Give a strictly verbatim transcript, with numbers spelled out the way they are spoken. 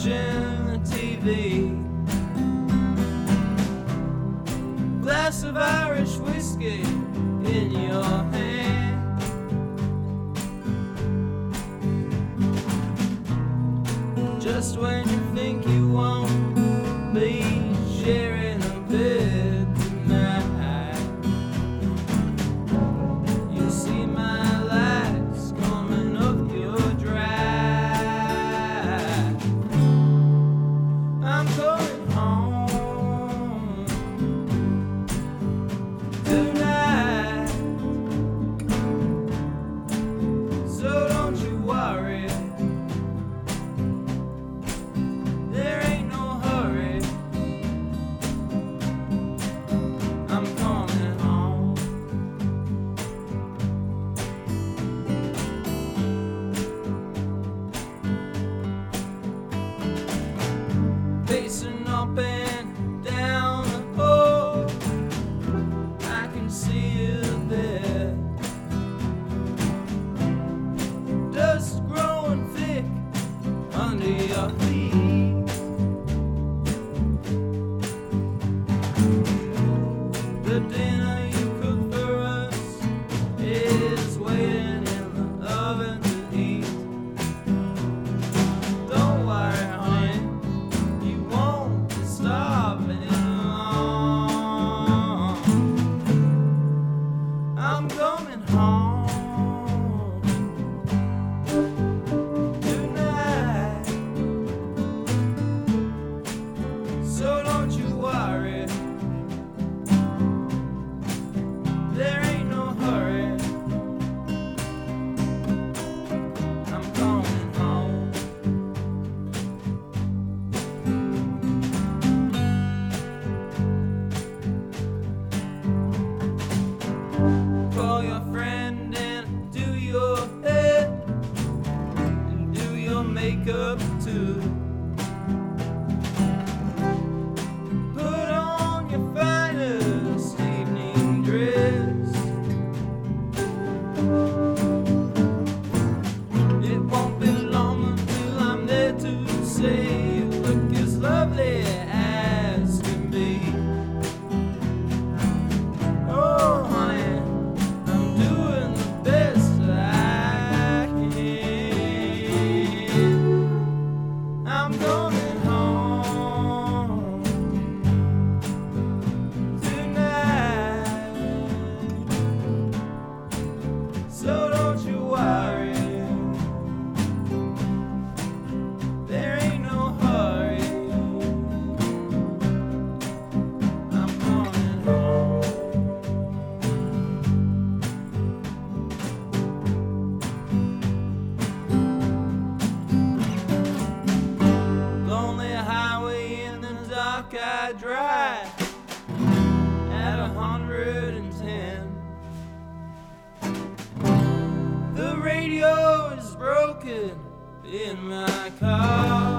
watching the T V. Glass of Irish whiskey in your hand. Just when you think you won't be sharing a bed tonight, you see my lights coming up your drive. I'm going home tonight, so don't you worry. There ain't no hurry. I'm coming home. Pacing up and down the hall, I can see you there. Dust growing thick under your feet. The dinner you cooked for us is waiting in the oven to eat. Don't worry, honey, you won't be starving long. I'm coming home tonight, so don't you worry. There ain't no hurry. I'm coming home. Call your friend and do your hair and do your makeup too. Put on your finest evening dress. It won't be long until I'm there to say you look as lovely as can be. Oh, honey, I'm doing the best I can. I'm going home tonight, so don't you worry. There ain't no hurry. I'm coming home. Lonely highway in the dark I drive at a hundred and ten. The radio is broken in my car.